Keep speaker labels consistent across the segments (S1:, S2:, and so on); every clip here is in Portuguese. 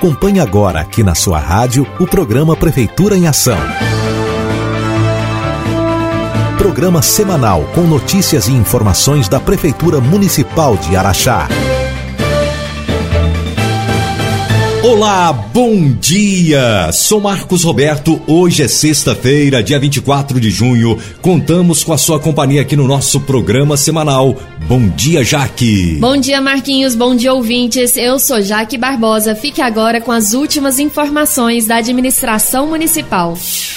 S1: Acompanhe agora aqui na sua rádio o programa Prefeitura em Ação. Programa semanal com notícias e informações da Prefeitura Municipal de Araxá.
S2: Olá, bom dia! Sou Marcos Roberto. Hoje é sexta-feira, dia 24 de junho. Contamos com a sua companhia aqui no nosso programa semanal. Bom dia, Jaque!
S3: Bom dia, Marquinhos. Bom dia, ouvintes. Eu sou Jaque Barbosa. Fique agora com as últimas informações da administração municipal.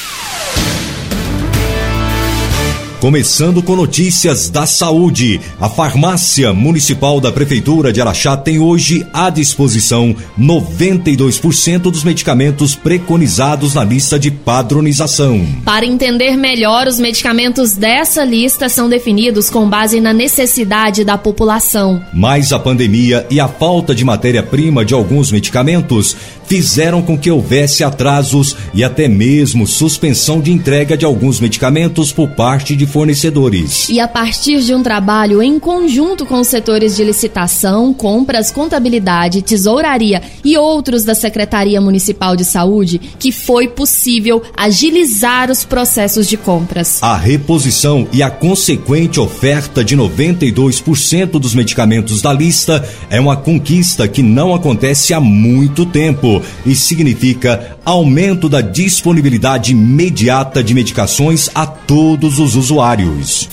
S2: Começando com notícias da saúde, a Farmácia Municipal da Prefeitura de Araxá tem hoje à disposição 92% dos medicamentos preconizados na lista de padronização.
S3: Para entender melhor, os medicamentos dessa lista são definidos com base na necessidade da população.
S2: Mas a pandemia e a falta de matéria-prima de alguns medicamentos fizeram com que houvesse atrasos e até mesmo suspensão de entrega de alguns medicamentos por parte de fornecedores.
S3: E a partir de um trabalho em conjunto com os setores de licitação, compras, contabilidade, tesouraria e outros da Secretaria Municipal de Saúde, que foi possível agilizar os processos de compras.
S2: A reposição e a consequente oferta de 92% dos medicamentos da lista é uma conquista que não acontece há muito tempo e significa aumento da disponibilidade imediata de medicações a todos os usuários.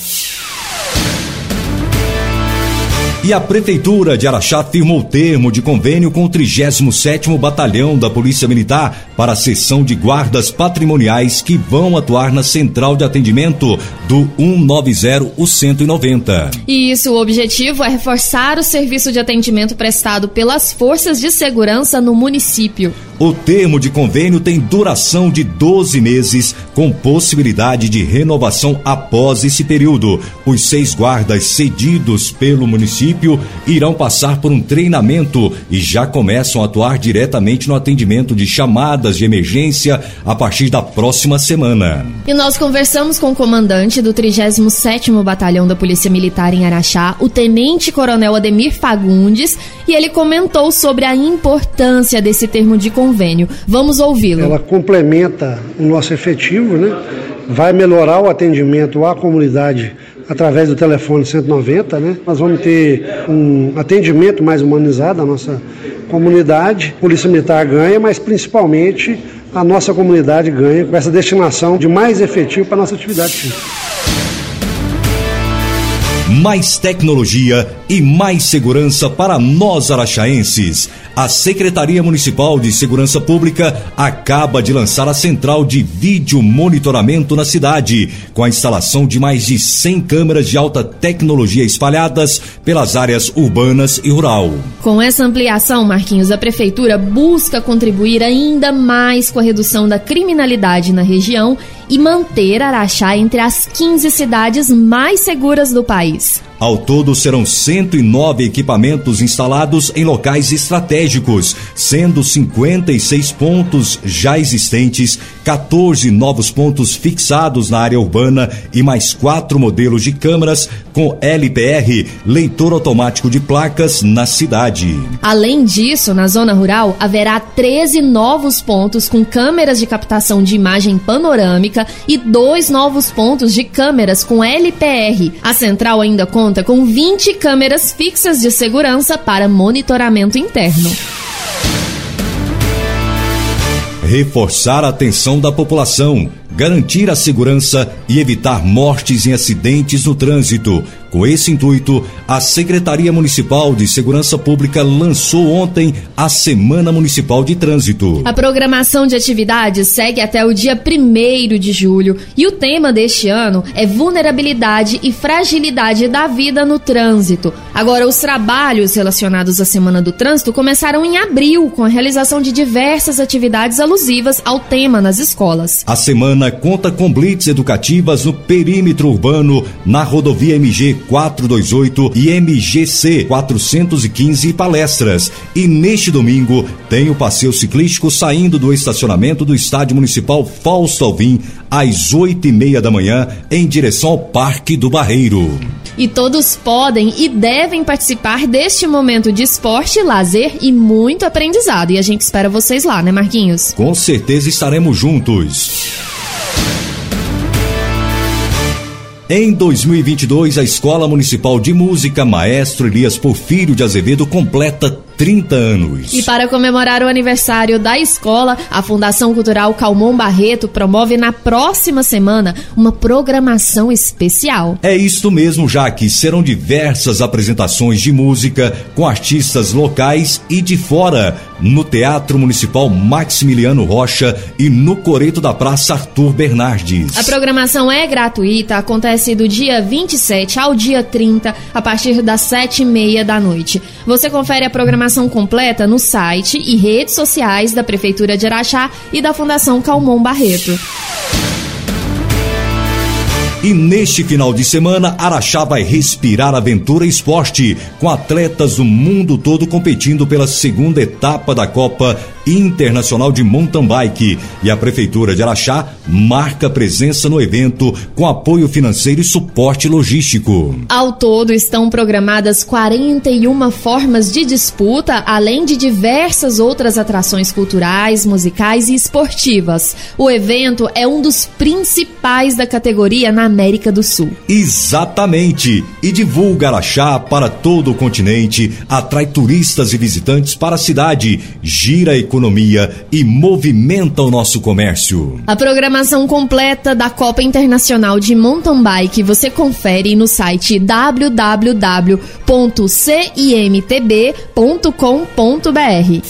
S2: E a Prefeitura de Araxá firmou termo de convênio com o 37º Batalhão da Polícia Militar para a seção de guardas patrimoniais que vão atuar na central de atendimento do 190, o 190.
S3: E isso, o objetivo é reforçar o serviço de atendimento prestado pelas forças de segurança no município.
S2: O termo de convênio tem duração de 12 meses, com possibilidade de renovação após esse período. Os 6 guardas cedidos pelo município irão passar por um treinamento e já começam a atuar diretamente no atendimento de chamadas de emergência a partir da próxima semana.
S3: E nós conversamos com o comandante do 37º Batalhão da Polícia Militar em Araxá, o Tenente-Coronel Ademir Fagundes, e ele comentou sobre a importância desse termo de convênio. Vamos ouvi-lo.
S4: Ela complementa o nosso efetivo, né? Vai melhorar o atendimento à comunidade através do telefone 190, né? Nós vamos ter um atendimento mais humanizado à nossa comunidade. A Polícia Militar ganha, mas principalmente a nossa comunidade ganha com essa destinação de mais efetivo para a nossa atividade física.
S2: Mais tecnologia e mais segurança para nós araxaenses. A Secretaria Municipal de Segurança Pública acaba de lançar a central de vídeo monitoramento na cidade, com a instalação de mais de 100 câmeras de alta tecnologia espalhadas pelas áreas urbanas e rural.
S3: Com essa ampliação, Marquinhos, a Prefeitura busca contribuir ainda mais com a redução da criminalidade na região e manter Araxá entre as 15 cidades mais seguras do país.
S2: Ao todo, serão 109 equipamentos instalados em locais estratégicos, sendo 56 pontos já existentes, 14 novos pontos fixados na área urbana e mais 4 modelos de câmeras com LPR, leitor automático de placas, na cidade.
S3: Além disso, na zona rural, haverá 13 novos pontos com câmeras de captação de imagem panorâmica e 2 novos pontos de câmeras com LPR. A central ainda conta com 20 câmeras fixas de segurança para monitoramento interno.
S2: Reforçar a atenção da população, garantir a segurança e evitar mortes em acidentes no trânsito. Com esse intuito, a Secretaria Municipal de Segurança Pública lançou ontem a Semana Municipal de Trânsito.
S3: A programação de atividades segue até o dia 1º de julho e o tema deste ano é vulnerabilidade e fragilidade da vida no trânsito. Agora, os trabalhos relacionados à Semana do Trânsito começaram em abril, com a realização de diversas atividades alusivas ao tema nas escolas.
S2: A semana conta com blitz educativas no perímetro urbano, na rodovia MG 428 e MGC 415 e palestras. E neste domingo tem o passeio ciclístico saindo do estacionamento do Estádio Municipal Fausto Alvim às 8:30 da manhã em direção ao Parque do Barreiro.
S3: E todos podem e devem participar deste momento de esporte, lazer e muito aprendizado. E a gente espera vocês lá, né, Marquinhos?
S2: Com certeza estaremos juntos. Em 2022, a Escola Municipal de Música Maestro Elias Porfírio de Azevedo completa 30 anos.
S3: E para comemorar o aniversário da escola, a Fundação Cultural Calmon Barreto promove na próxima semana uma programação especial.
S2: É isto mesmo, Jaque. Serão diversas apresentações de música com artistas locais e de fora, no Teatro Municipal Maximiliano Rocha e no Coreto da Praça Arthur Bernardes.
S3: A programação é gratuita, acontece do dia 27 ao dia 30, a partir das 7h30 da noite. Você confere a programação completa no site e redes sociais da Prefeitura de Araxá e da Fundação Calmon Barreto.
S2: E neste final de semana, Araxá vai respirar aventura e esporte, com atletas do mundo todo competindo pela segunda etapa da Copa Internacional de Mountain Bike. E a Prefeitura de Araxá marca presença no evento com apoio financeiro e suporte logístico.
S3: Ao todo, estão programadas 41 formas de disputa, além de diversas outras atrações culturais, musicais e esportivas. O evento é um dos principais da categoria na América do Sul.
S2: Exatamente! E divulga Araxá para todo o continente, atrai turistas e visitantes para a cidade, gira a economia e movimenta o nosso comércio.
S3: A programação completa da Copa Internacional de Mountain Bike você confere no site www.cimtb.com.br.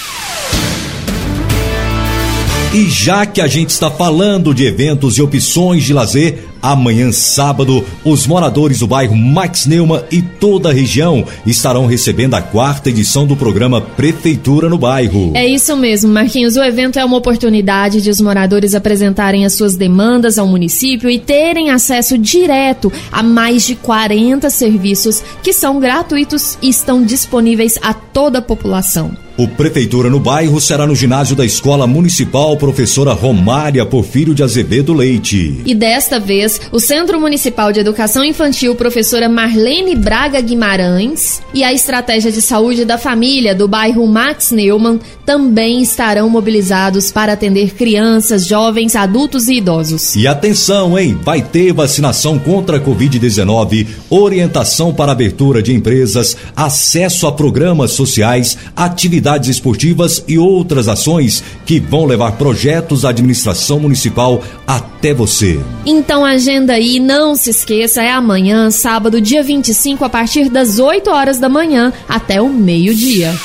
S2: E já que a gente está falando de eventos e opções de lazer, amanhã, sábado, os moradores do bairro Max Neumann e toda a região estarão recebendo a 4ª edição do programa Prefeitura no Bairro.
S3: É isso mesmo, Marquinhos. O evento é uma oportunidade de os moradores apresentarem as suas demandas ao município e terem acesso direto a mais de 40 serviços que são gratuitos e estão disponíveis a toda a população.
S2: O Prefeitura no Bairro será no ginásio da Escola Municipal Professora Romária Porfírio de Azevedo Leite.
S3: E desta vez, o Centro Municipal de Educação Infantil Professora Marlene Braga Guimarães e a Estratégia de Saúde da Família do bairro Max Neumann também estarão mobilizados para atender crianças, jovens, adultos e idosos.
S2: E atenção, hein? Vai ter vacinação contra a Covid-19, orientação para abertura de empresas, acesso a programas sociais, atividades esportivas e outras ações que vão levar projetos da administração municipal até você.
S3: Então agenda aí, não se esqueça, é amanhã, sábado, dia 25, a partir das 8 horas da manhã até o meio-dia.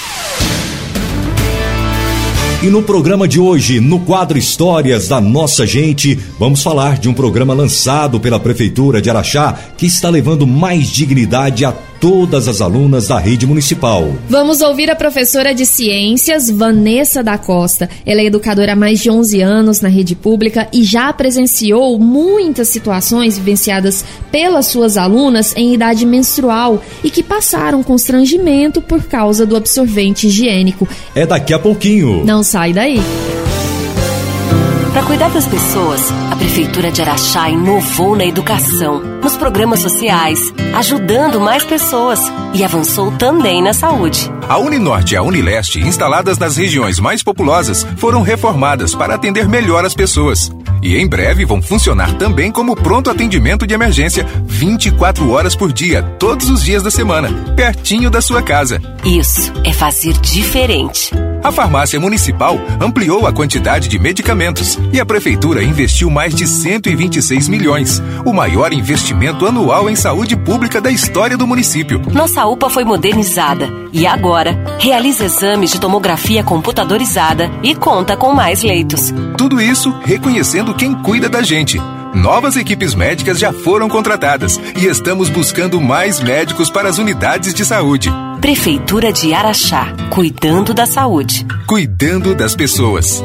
S2: E no programa de hoje, no quadro Histórias da Nossa Gente, vamos falar de um programa lançado pela Prefeitura de Araxá que está levando mais dignidade a todas as alunas da rede municipal.
S3: Vamos ouvir a professora de Ciências, Vanessa da Costa. Ela é educadora há mais de 11 anos na rede pública e já presenciou muitas situações vivenciadas pelas suas alunas em idade menstrual e que passaram constrangimento por causa do absorvente higiênico.
S2: É daqui a pouquinho.
S3: Não sai daí.
S5: Para cuidar das pessoas, a Prefeitura de Araxá inovou na educação, nos programas sociais, ajudando mais pessoas e avançou também na saúde.
S6: A Uninorte e a Unileste, instaladas nas regiões mais populosas, foram reformadas para atender melhor as pessoas. E em breve vão funcionar também como pronto atendimento de emergência 24 horas por dia, todos os dias da semana, pertinho da sua casa.
S5: Isso é fazer diferente.
S6: A farmácia municipal ampliou a quantidade de medicamentos e a prefeitura investiu mais de 126 milhões, o maior investimento anual em saúde pública da história do município.
S5: Nossa UPA foi modernizada e agora realiza exames de tomografia computadorizada e conta com mais leitos.
S6: Tudo isso reconhecendo quem cuida da gente. Novas equipes médicas já foram contratadas e estamos buscando mais médicos para as unidades de saúde.
S5: Prefeitura de Araxá, cuidando da saúde.
S6: Cuidando das pessoas.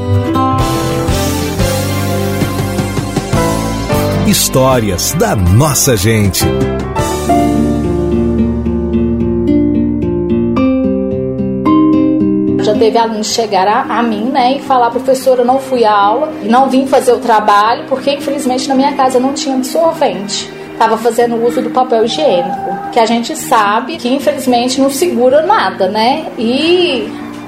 S1: Histórias da Nossa Gente.
S7: Já teve alunos chegar a mim, né, e falar: professora, eu não fui à aula, não vim fazer o trabalho, porque infelizmente na minha casa não tinha absorvente. estava fazendo uso do papel higiênico, que a gente sabe que infelizmente não segura nada, né? E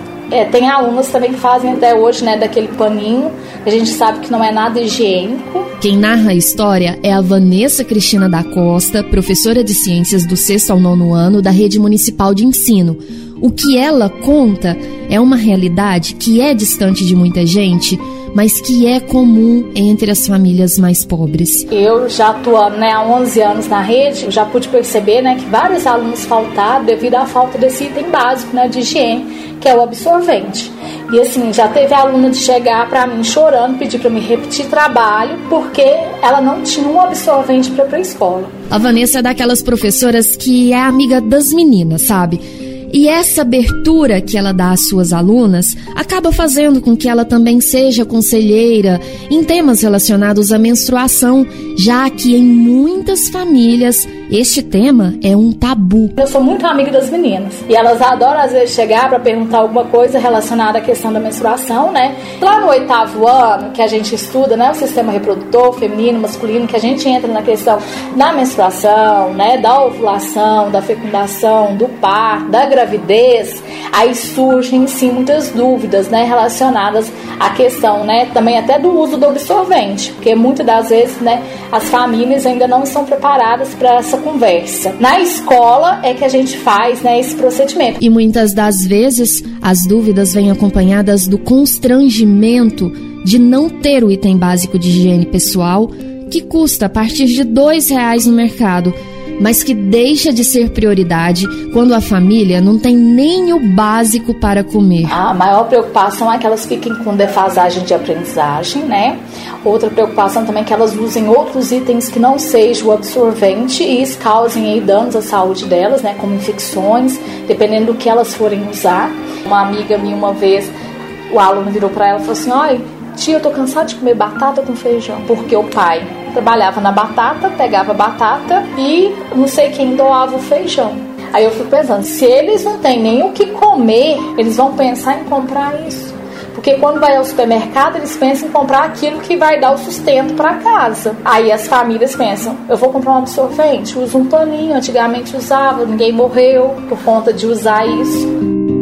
S7: tem alunos também que fazem até hoje, né, daquele paninho, a gente sabe que não é nada higiênico.
S3: Quem narra a história é a Vanessa Cristina da Costa, professora de Ciências do 6º ao 9º ano da Rede Municipal de Ensino. O que ela conta é uma realidade que é distante de muita gente, mas que é comum entre as famílias mais pobres.
S7: Eu já atuando, né, há 11 anos na rede, eu já pude perceber, né, que vários alunos faltaram devido à falta desse item básico, né, de higiene, que é o absorvente. E assim, já teve aluna de chegar para mim chorando, pedir para me repetir trabalho, porque ela não tinha um absorvente para ir para a escola.
S3: A Vanessa é daquelas professoras que é amiga das meninas, sabe? E essa abertura que ela dá às suas alunas acaba fazendo com que ela também seja conselheira em temas relacionados à menstruação, já que em muitas famílias este tema é um tabu.
S7: Eu sou muito amiga das meninas e elas adoram às vezes chegar para perguntar alguma coisa relacionada à questão da menstruação, né? Lá no 8º ano, que a gente estuda, né, o sistema reprodutor feminino, masculino, que a gente entra na questão da menstruação, né, da ovulação, da fecundação, do parto, da gravidez, aí surgem sim muitas dúvidas, né, relacionadas à questão, né, também até do uso do absorvente, porque muitas das vezes, né, as famílias ainda não estão preparadas para essa conversa. Na escola é que a gente faz, né, esse procedimento.
S3: E muitas das vezes as dúvidas vêm acompanhadas do constrangimento de não ter o item básico de higiene pessoal, que custa a partir de R$2 no mercado, mas que deixa de ser prioridade quando a família não tem nem o básico para comer.
S7: A maior preocupação é que elas fiquem com defasagem de aprendizagem, né? Outra preocupação também é que elas usem outros itens que não sejam o absorvente e isso causem aí danos à saúde delas, né? Como infecções, dependendo do que elas forem usar. Uma amiga minha uma vez, o aluno virou para ela e falou assim: "Ai, tia, eu tô cansado de comer batata com feijão", porque o pai trabalhava na batata, pegava batata e não sei quem doava o feijão. Aí eu fico pensando, se eles não têm nem o que comer, eles vão pensar em comprar isso. Porque quando vai ao supermercado, eles pensam em comprar aquilo que vai dar o sustento para casa. Aí as famílias pensam, eu vou comprar um absorvente, uso um paninho, antigamente usava, ninguém morreu por conta de usar isso.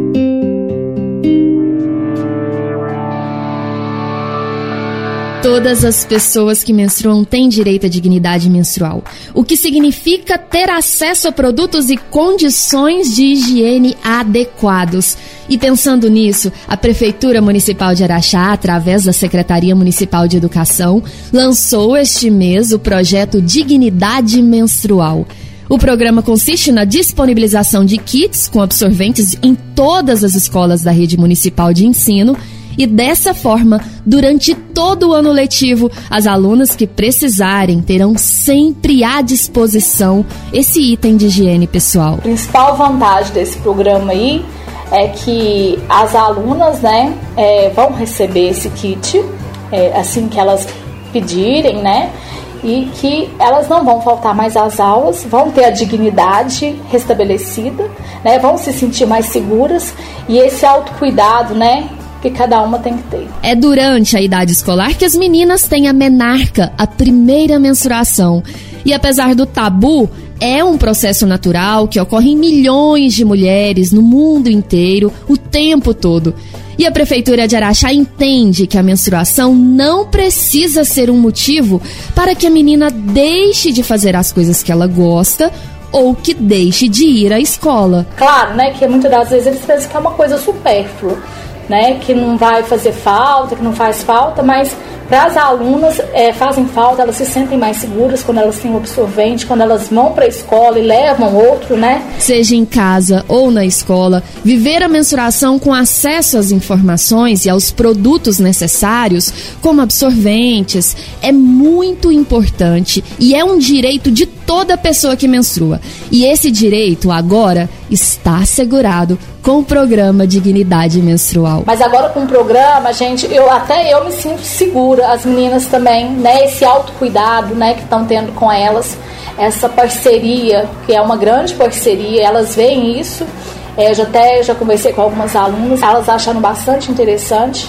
S3: Todas as pessoas que menstruam têm direito à dignidade menstrual, o que significa ter acesso a produtos e condições de higiene adequados. E pensando nisso, a Prefeitura Municipal de Araxá, através da Secretaria Municipal de Educação, lançou este mês o projeto Dignidade Menstrual. O programa consiste na disponibilização de kits com absorventes em todas as escolas da Rede Municipal de Ensino. E dessa forma, durante todo o ano letivo, as alunas que precisarem terão sempre à disposição esse item de higiene pessoal.
S7: A principal vantagem desse programa aí é que as alunas, né, vão receber esse kit assim que elas pedirem, né? E que elas não vão faltar mais às aulas, vão ter a dignidade restabelecida, né? Vão se sentir mais seguras e esse autocuidado, né, que cada uma tem que ter.
S3: É durante a idade escolar que as meninas têm a menarca, a primeira menstruação. E apesar do tabu, é um processo natural que ocorre em milhões de mulheres no mundo inteiro, o tempo todo. E a Prefeitura de Araxá entende que a menstruação não precisa ser um motivo para que a menina deixe de fazer as coisas que ela gosta ou que deixe de ir à escola.
S7: Claro, né, que muitas das vezes eles pensam que é uma coisa supérflua, né, que não vai fazer falta, que não faz falta, mas para as alunas fazem falta, elas se sentem mais seguras quando elas têm o absorvente, quando elas vão para a escola e levam outro, né?
S3: Seja em casa ou na escola, viver a menstruação com acesso às informações e aos produtos necessários, como absorventes, é muito importante e é um direito de toda pessoa que menstrua. E esse direito agora está assegurado com o programa Dignidade Menstrual.
S7: Mas agora com o programa, gente, eu me sinto segura, as meninas também, né? Esse autocuidado, né, que estão tendo com elas, essa parceria, que é uma grande parceria, elas veem isso. Já conversei com algumas alunas, elas acharam bastante interessante,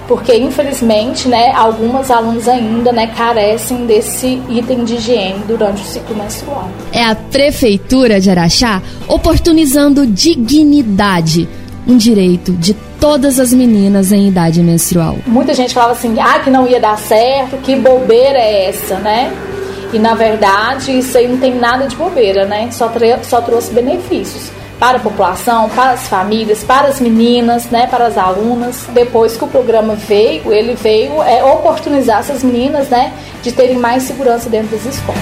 S7: porque infelizmente, né, algumas alunas ainda, né, carecem desse item de higiene durante o ciclo menstrual.
S3: É a Prefeitura de Araxá oportunizando dignidade, um direito de todas as meninas em idade menstrual.
S7: Muita gente falava assim, que não ia dar certo, que bobeira é essa, né? E na verdade isso aí não tem nada de bobeira, né? Só trouxe benefícios para a população, para as famílias, para as meninas, né, para as alunas. Depois que o programa veio, ele veio oportunizar essas meninas, né, de terem mais segurança dentro das escolas.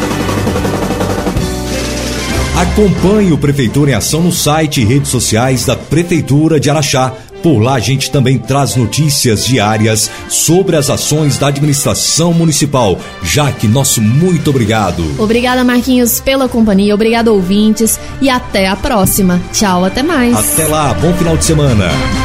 S2: Acompanhe o Prefeitura em Ação no site e redes sociais da Prefeitura de Araxá. Por lá a gente também traz notícias diárias sobre as ações da administração municipal. Jaque, nosso muito obrigado.
S3: Obrigada, Marquinhos, pela companhia. Obrigado, ouvintes. E até a próxima. Tchau, até mais.
S2: Até lá, bom final de semana.